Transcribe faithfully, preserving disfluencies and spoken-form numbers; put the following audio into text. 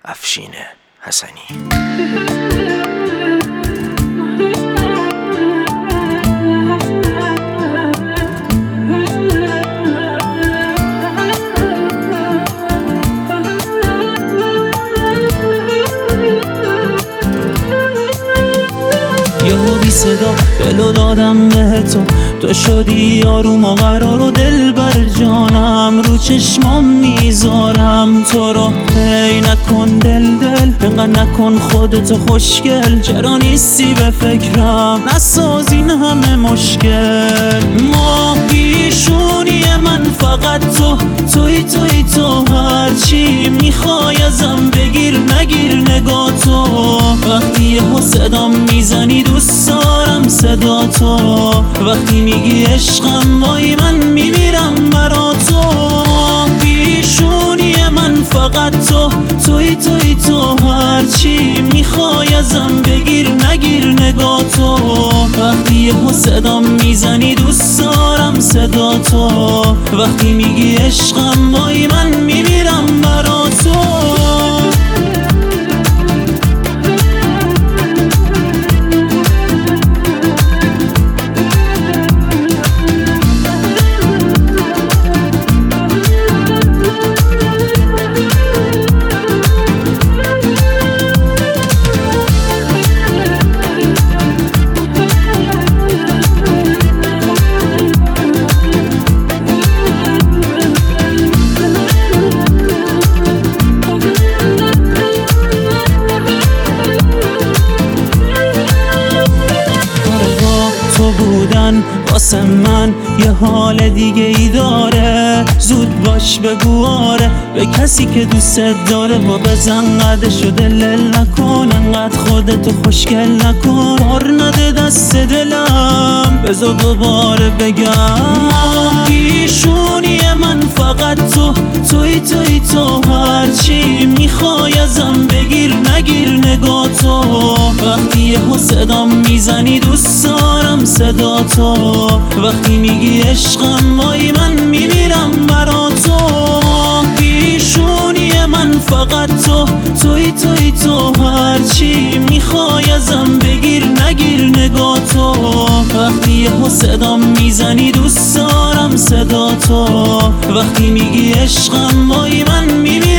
افشین حسنی. یهو بی صدا دلو دادم به تو، تو شدی آروم و قرار و دل بر جانم، رو چشمام میذارم تو رو. هی نکن دل دل انقدر نکن خودتو خوشگل، چرا نیستی به فکرم نساز این همه مشکل. ما پیشونی من فقط تو، توی توی تو، هرچی میخوای ازم بگیر نگیر نگاه تو. وقتی یهو صدام میزنی دوست دارم صدا تو، وقتی میگی عشقم وای من میمیرم برا تو. پیشونی من فقط تو، توی توی تو، هرچی میخوای ازم بگیر نگیر نگاه تو. وقتی یهو صدام میزنی دوست دارم صدا تو، وقتی میگی عشقم وای من میمیرم برا تو. واسه من یه حال دیگه ای داره، زود باش بگو آره به کسی که دوست داره. با بزن قدشو دلل نکن، انقدر خودتو خوشگل نکن، بار نده دست دلم بذار دوباره بگم. پیشونی من فقط تو، توی توی تو، هرچی میخوای ازم بگیر نگیر نگاه تو. وقتی یهو صدام میزنی دوست دارم صدا تو، وقتی میگی عشقم وای من میمیرم برا تو. پیشونی من فقط تو، توی توی تو، هرچی میخوای ازم بگیر نگیر نگاه تو. وقتی یهو صدام میزنی دوست دارم صدا تو، وقتی میگی عشقم وای من میمیرم